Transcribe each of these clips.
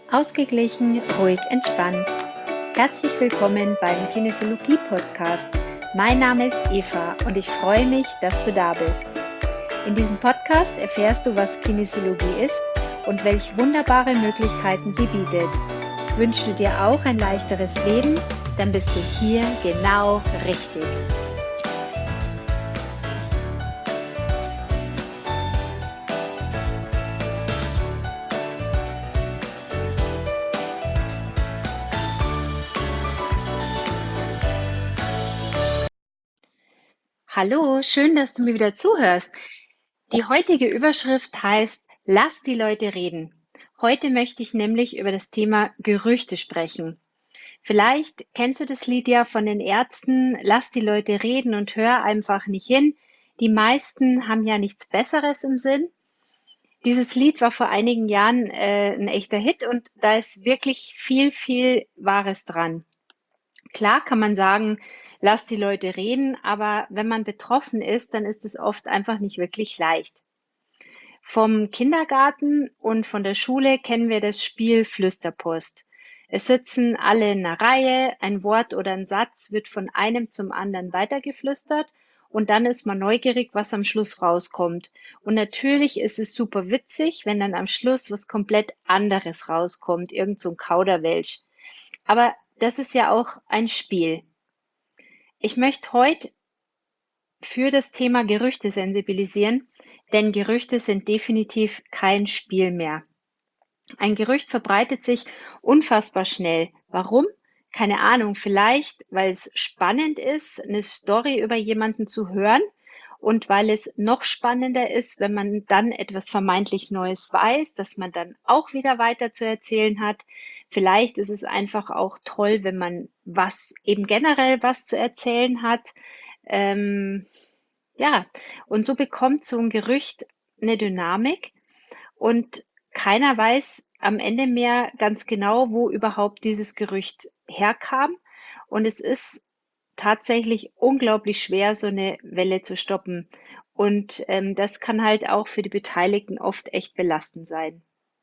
Ausgeglichen, ruhig, entspannt. Herzlich willkommen beim Kinesiologie-Podcast. Mein Name ist Eva und ich freue mich, dass du da bist. In diesem Podcast erfährst du, was Kinesiologie ist und welche wunderbare Möglichkeiten sie bietet. Wünschst du dir auch ein leichteres Leben? Dann bist du hier genau richtig. Hallo, schön, dass du mir wieder zuhörst. Die heutige Überschrift heißt Lass die Leute reden. Heute möchte ich nämlich über das Thema Gerüchte sprechen. Vielleicht kennst du das Lied ja von den Ärzten, lass die Leute reden und hör einfach nicht hin. Die meisten haben ja nichts Besseres im Sinn. Dieses Lied war vor einigen Jahren ein echter Hit und da ist wirklich viel Wahres dran. Klar kann man sagen, lass die Leute reden, aber wenn man betroffen ist, dann ist es oft einfach nicht wirklich leicht. Vom Kindergarten und von der Schule kennen wir das Spiel Flüsterpost. Es sitzen alle in einer Reihe, ein Wort oder ein Satz wird von einem zum anderen weitergeflüstert und dann ist man neugierig, was am Schluss rauskommt. Und natürlich ist es super witzig, wenn dann am Schluss was komplett anderes rauskommt, irgend so ein Kauderwelsch. Aber das ist ja auch ein Spiel. Ich möchte heute für das Thema Gerüchte sensibilisieren, denn Gerüchte sind definitiv kein Spiel mehr. Ein Gerücht verbreitet sich unfassbar schnell. Warum? Keine Ahnung, vielleicht, weil es spannend ist, eine Story über jemanden zu hören und weil es noch spannender ist, wenn man dann etwas vermeintlich Neues weiß, das man dann auch wieder weiter zu erzählen hat. Vielleicht ist es einfach auch toll, wenn man eben generell was zu erzählen hat. Ähm, ja, und so bekommt so ein Gerücht eine Dynamik und keiner weiß am Ende mehr ganz genau, wo überhaupt dieses Gerücht herkam. Und es ist tatsächlich unglaublich schwer, so eine Welle zu stoppen. Und das kann halt auch für die Beteiligten oft echt belastend sein.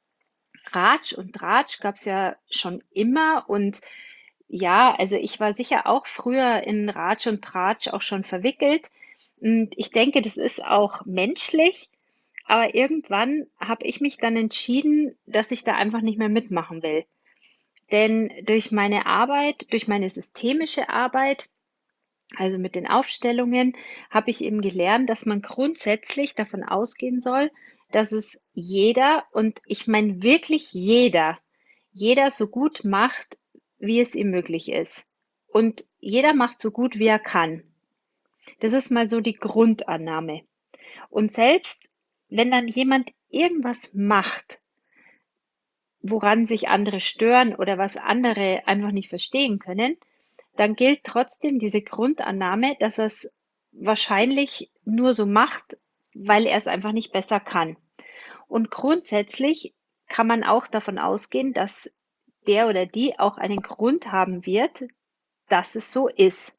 Ratsch und Tratsch gab es ja schon immer und ja, also ich war sicher auch früher in Ratsch und Tratsch auch schon verwickelt. Und ich denke, das ist auch menschlich, aber irgendwann habe ich mich dann entschieden, dass ich da einfach nicht mehr mitmachen will. Denn durch meine Arbeit, durch meine systemische Arbeit, also mit den Aufstellungen, habe ich eben gelernt, dass man grundsätzlich davon ausgehen soll, dass es jeder, und ich meine wirklich jeder so gut macht, wie es ihm möglich ist. Und jeder macht so gut, wie er kann. Das ist mal so die Grundannahme. Und selbst wenn dann jemand irgendwas macht, woran sich andere stören oder was andere einfach nicht verstehen können, dann gilt trotzdem diese Grundannahme, dass er es wahrscheinlich nur so macht, weil er es einfach nicht besser kann. Und grundsätzlich kann man auch davon ausgehen, dass der oder die auch einen Grund haben wird, dass es so ist.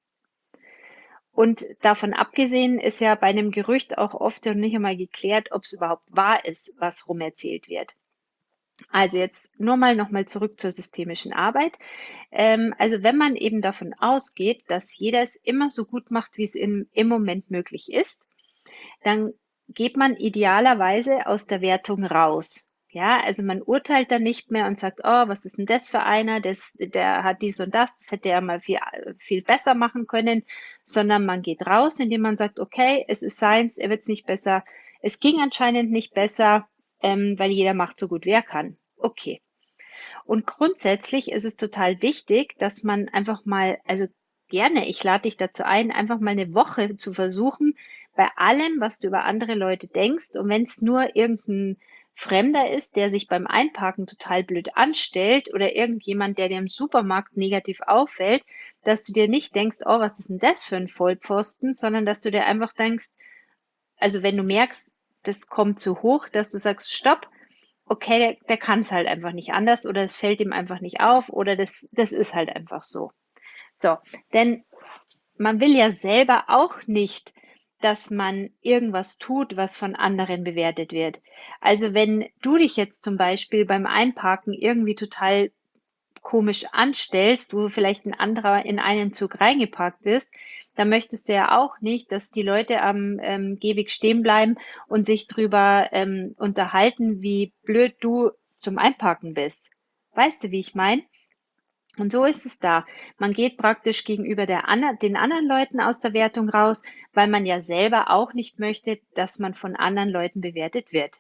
Und davon abgesehen ist ja bei einem Gerücht auch oft noch nicht einmal geklärt, ob es überhaupt wahr ist, was rumerzählt wird. Also jetzt nur mal nochmal zurück zur systemischen Arbeit. Also wenn man eben davon ausgeht, dass jeder es immer so gut macht, wie es im Moment möglich ist, dann geht man idealerweise aus der Wertung raus. Ja, also man urteilt dann nicht mehr und sagt, oh, was ist denn das für einer, der hat dies und das hätte er mal viel besser machen können, sondern man geht raus, indem man sagt, okay, es ist seins, er wird es nicht besser, es ging anscheinend nicht besser, weil jeder macht so gut, wie er kann. Okay. Und grundsätzlich ist es total wichtig, dass man einfach mal, also gerne, ich lade dich dazu ein, einfach mal eine Woche zu versuchen, bei allem, was du über andere Leute denkst, und wenn es nur irgendein Fremder ist, der sich beim Einparken total blöd anstellt oder irgendjemand, der dir im Supermarkt negativ auffällt, dass du dir nicht denkst, oh, was ist denn das für ein Vollpfosten, sondern dass du dir einfach denkst, also wenn du merkst, das kommt zu hoch, dass du sagst, stopp, okay, der kann es halt einfach nicht anders oder es fällt ihm einfach nicht auf oder das ist halt einfach so. So, denn man will ja selber auch nicht dass man irgendwas tut, was von anderen bewertet wird. Also wenn du dich jetzt zum Beispiel beim Einparken irgendwie total komisch anstellst, wo vielleicht ein anderer in einen Zug reingeparkt ist, dann möchtest du ja auch nicht, dass die Leute am Gehweg stehen bleiben und sich drüber unterhalten, wie blöd du zum Einparken bist. Weißt du, wie ich meine? Und so ist es da. Man geht praktisch gegenüber den anderen Leuten aus der Wertung raus, weil man ja selber auch nicht möchte, dass man von anderen Leuten bewertet wird.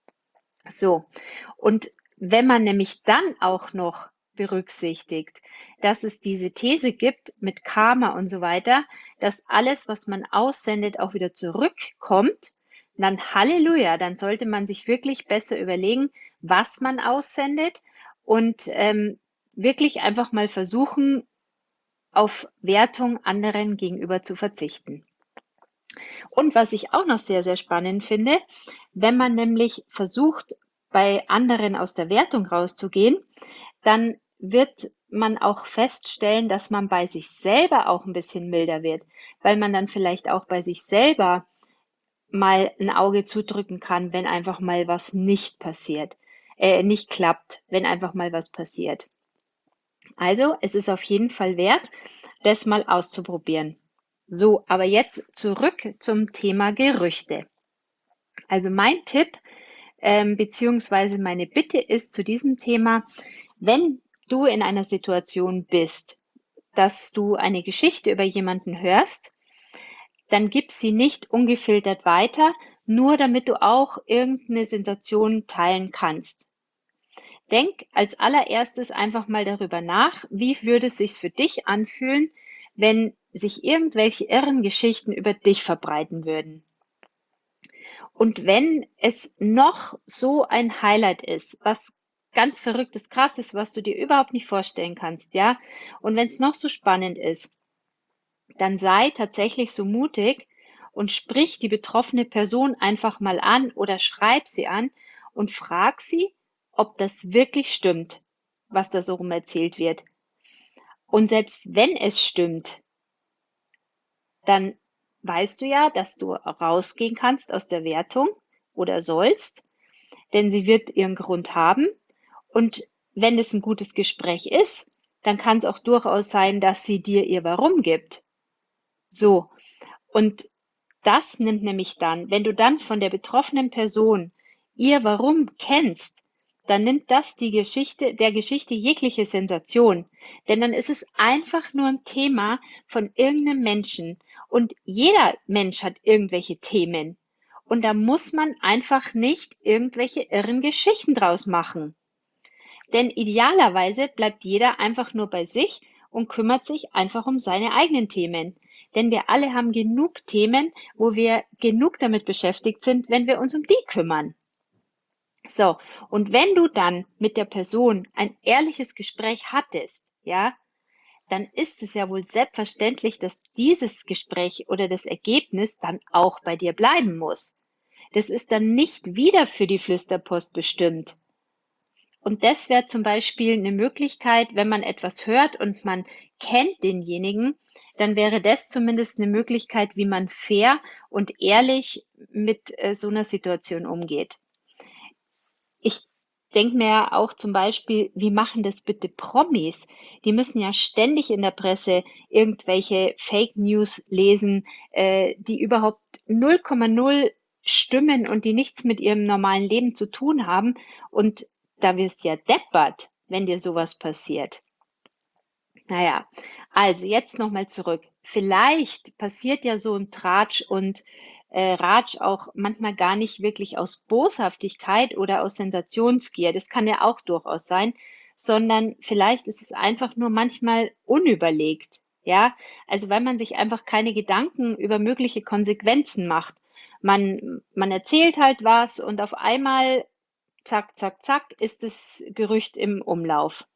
So, und wenn man nämlich dann auch noch berücksichtigt, dass es diese These gibt mit Karma und so weiter, dass alles, was man aussendet, auch wieder zurückkommt, dann Halleluja, dann sollte man sich wirklich besser überlegen, was man aussendet und wirklich einfach mal versuchen, auf Wertung anderen gegenüber zu verzichten. Und was ich auch noch sehr, sehr spannend finde, wenn man nämlich versucht, bei anderen aus der Wertung rauszugehen, dann wird man auch feststellen, dass man bei sich selber auch ein bisschen milder wird, weil man dann vielleicht auch bei sich selber mal ein Auge zudrücken kann, wenn einfach mal was nicht passiert, nicht klappt, wenn einfach mal was passiert. Also, es ist auf jeden Fall wert, das mal auszuprobieren. So, aber jetzt zurück zum Thema Gerüchte. Also mein Tipp beziehungsweise meine Bitte ist zu diesem Thema, wenn du in einer Situation bist, dass du eine Geschichte über jemanden hörst, dann gib sie nicht ungefiltert weiter, nur damit du auch irgendeine Sensation teilen kannst. Denk als allererstes einfach mal darüber nach, wie würde es sich für dich anfühlen, wenn sich irgendwelche irren Geschichten über dich verbreiten würden. Und wenn es noch so ein Highlight ist, was ganz verrücktes, krasses, was du dir überhaupt nicht vorstellen kannst, ja, und wenn es noch so spannend ist, dann sei tatsächlich so mutig und sprich die betroffene Person einfach mal an oder schreib sie an und frag sie, ob das wirklich stimmt, was da so rum erzählt wird. Und selbst wenn es stimmt, dann weißt du ja, dass du rausgehen kannst aus der Wertung oder sollst, denn sie wird ihren Grund haben. Und wenn es ein gutes Gespräch ist, dann kann es auch durchaus sein, dass sie dir ihr Warum gibt. So, und das nimmt nämlich dann, wenn du dann von der betroffenen Person ihr Warum kennst, dann nimmt das der Geschichte jegliche Sensation. Denn dann ist es einfach nur ein Thema von irgendeinem Menschen. Und jeder Mensch hat irgendwelche Themen. Und da muss man einfach nicht irgendwelche irren Geschichten draus machen. Denn idealerweise bleibt jeder einfach nur bei sich und kümmert sich einfach um seine eigenen Themen. Denn wir alle haben genug Themen, wo wir genug damit beschäftigt sind, wenn wir uns um die kümmern. So, und wenn du dann mit der Person ein ehrliches Gespräch hattest, ja, dann ist es ja wohl selbstverständlich, dass dieses Gespräch oder das Ergebnis dann auch bei dir bleiben muss. Das ist dann nicht wieder für die Flüsterpost bestimmt. Und das wäre zum Beispiel eine Möglichkeit, wenn man etwas hört und man kennt denjenigen, dann wäre das zumindest eine Möglichkeit, wie man fair und ehrlich mit so einer Situation umgeht. Ich denke mir ja auch zum Beispiel, wie machen das bitte Promis? Die müssen ja ständig in der Presse irgendwelche Fake News lesen, die überhaupt 0,0 stimmen und die nichts mit ihrem normalen Leben zu tun haben. Und da wirst du ja deppert, wenn dir sowas passiert. Naja, also jetzt nochmal zurück. Vielleicht passiert ja so ein Tratsch und Ratsch auch manchmal gar nicht wirklich aus Boshaftigkeit oder aus Sensationsgier. Das kann ja auch durchaus sein, sondern vielleicht ist es einfach nur manchmal unüberlegt. Ja, also weil man sich einfach keine Gedanken über mögliche Konsequenzen macht. Man erzählt halt was und auf einmal, zack, zack, zack, ist das Gerücht im Umlauf.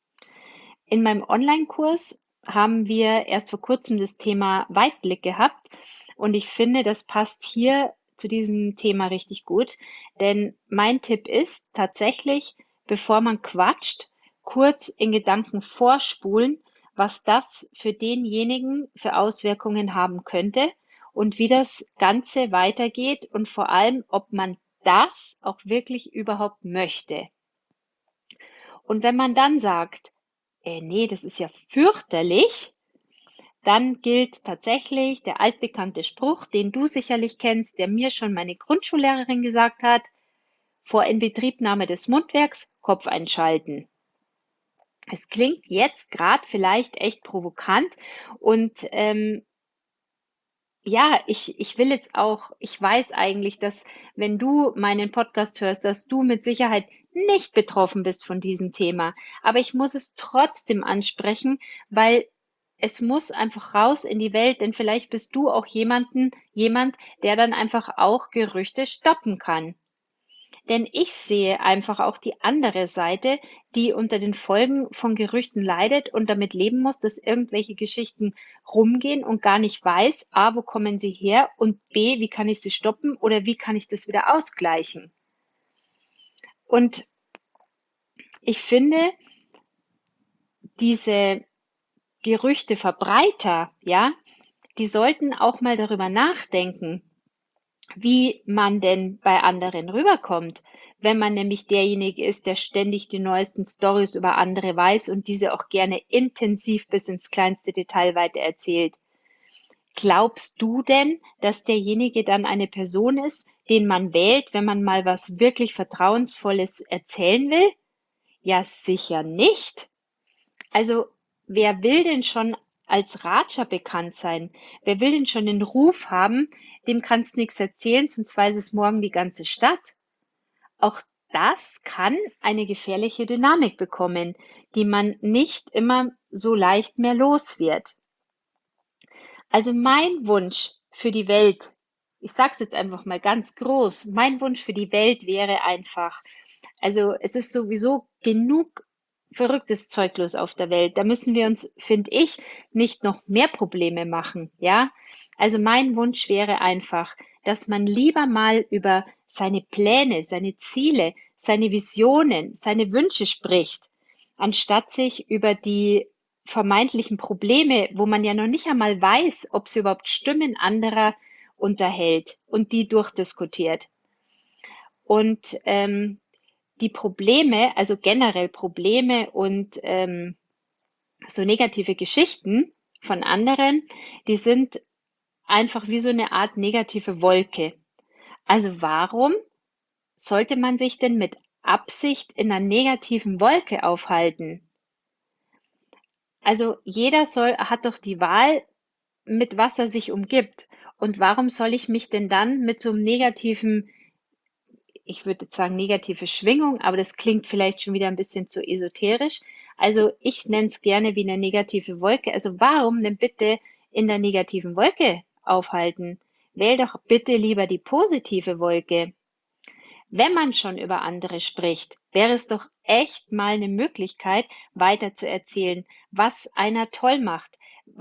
In meinem Online-Kurs haben wir erst vor kurzem das Thema Weitblick gehabt und ich finde, das passt hier zu diesem Thema richtig gut, denn mein Tipp ist tatsächlich, bevor man quatscht, kurz in Gedanken vorspulen, was das für denjenigen für Auswirkungen haben könnte und wie das Ganze weitergeht und vor allem, ob man das auch wirklich überhaupt möchte. Und wenn man dann sagt, nee, das ist ja fürchterlich, dann gilt tatsächlich der altbekannte Spruch, den du sicherlich kennst, der mir schon meine Grundschullehrerin gesagt hat: vor Inbetriebnahme des Mundwerks Kopf einschalten. Es klingt jetzt gerade vielleicht echt provokant und ja, ich will jetzt auch, ich weiß eigentlich, dass wenn du meinen Podcast hörst, dass du mit Sicherheit nicht betroffen bist von diesem Thema. Aber ich muss es trotzdem ansprechen, weil es muss einfach raus in die Welt, denn vielleicht bist du auch jemand, der dann einfach auch Gerüchte stoppen kann. Denn ich sehe einfach auch die andere Seite, die unter den Folgen von Gerüchten leidet und damit leben muss, dass irgendwelche Geschichten rumgehen und gar nicht weiß, A, wo kommen sie her und B, wie kann ich sie stoppen oder wie kann ich das wieder ausgleichen. Und ich finde, diese Gerüchteverbreiter, ja, die sollten auch mal darüber nachdenken, wie man denn bei anderen rüberkommt, wenn man nämlich derjenige ist, der ständig die neuesten Stories über andere weiß und diese auch gerne intensiv bis ins kleinste Detail weiter erzählt. Glaubst du denn, dass derjenige dann eine Person ist, den man wählt, wenn man mal was wirklich Vertrauensvolles erzählen will? Ja, sicher nicht. Also, wer will denn schon als Ratscher bekannt sein? Wer will denn schon den Ruf haben, dem kannst nichts erzählen, sonst weiß es morgen die ganze Stadt. Auch das kann eine gefährliche Dynamik bekommen, die man nicht immer so leicht mehr los wird. Also mein Wunsch für die Welt, ich sage es jetzt einfach mal ganz groß, mein Wunsch für die Welt wäre einfach, also es ist sowieso genug verrücktes Zeug los auf der Welt. Da müssen wir uns, finde ich, nicht noch mehr Probleme machen, ja? Also mein Wunsch wäre einfach, dass man lieber mal über seine Pläne, seine Ziele, seine Visionen, seine Wünsche spricht, anstatt sich über die vermeintlichen Probleme, wo man ja noch nicht einmal weiß, ob sie überhaupt stimmen, anderer unterhält und die durchdiskutiert. Und die Probleme, also generell Probleme und so negative Geschichten von anderen, die sind einfach wie so eine Art negative Wolke. Also warum sollte man sich denn mit Absicht in einer negativen Wolke aufhalten? Also jeder hat doch die Wahl, mit was er sich umgibt. Und warum soll ich mich denn dann mit so einem negativen, ich würde jetzt sagen negative Schwingung, aber das klingt vielleicht schon wieder ein bisschen zu esoterisch. Also ich nenne es gerne wie eine negative Wolke. Also warum denn bitte in der negativen Wolke aufhalten? Wähl doch bitte lieber die positive Wolke. Wenn man schon über andere spricht, wäre es doch echt mal eine Möglichkeit, weiter zu erzählen, was einer toll macht,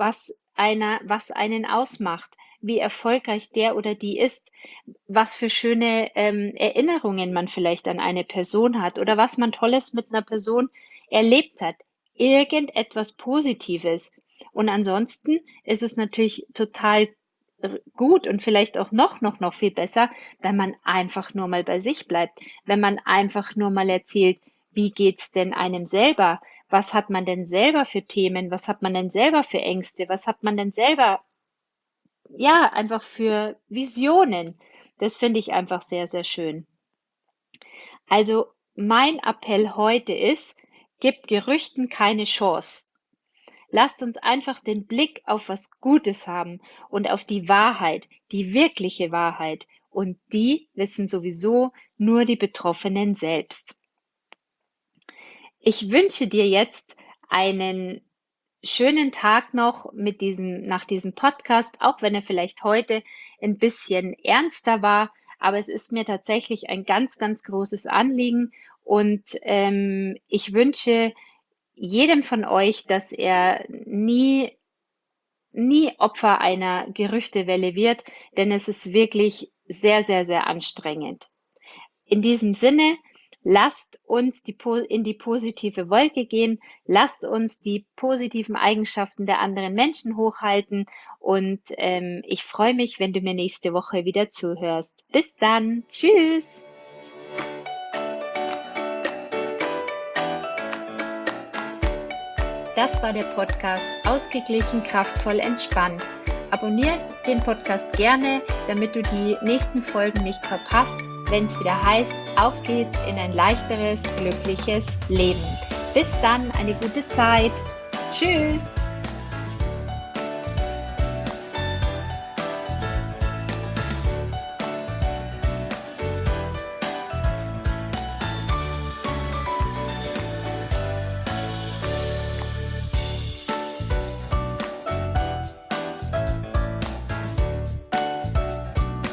was einen ausmacht, wie erfolgreich der oder die ist, was für schöne Erinnerungen man vielleicht an eine Person hat oder was man Tolles mit einer Person erlebt hat. Irgendetwas Positives. Und ansonsten ist es natürlich total gut und vielleicht auch noch viel besser, wenn man einfach nur mal bei sich bleibt, wenn man einfach nur mal erzählt, wie geht's denn einem selber? Was hat man denn selber für Themen? Was hat man denn selber für Ängste? Was hat man denn selber, ja, einfach für Visionen? Das finde ich einfach sehr, sehr schön. Also mein Appell heute ist, gebt Gerüchten keine Chance. Lasst uns einfach den Blick auf was Gutes haben und auf die Wahrheit, die wirkliche Wahrheit. Und die wissen sowieso nur die Betroffenen selbst. Ich wünsche dir jetzt einen schönen Tag noch nach diesem Podcast, auch wenn er vielleicht heute ein bisschen ernster war. Aber es ist mir tatsächlich ein ganz, ganz großes Anliegen und ich wünsche jedem von euch, dass er nie Opfer einer Gerüchtewelle wird, denn es ist wirklich sehr, sehr, sehr anstrengend. In diesem Sinne, Lasst uns in die positive Wolke gehen. Lasst uns die positiven Eigenschaften der anderen Menschen hochhalten. Und ich freue mich, wenn du mir nächste Woche wieder zuhörst. Bis dann. Tschüss. Das war der Podcast Ausgeglichen, kraftvoll, entspannt. Abonniere den Podcast gerne, damit du die nächsten Folgen nicht verpasst, wenn es wieder heißt, auf geht's in ein leichteres, glückliches Leben. Bis dann, eine gute Zeit. Tschüss.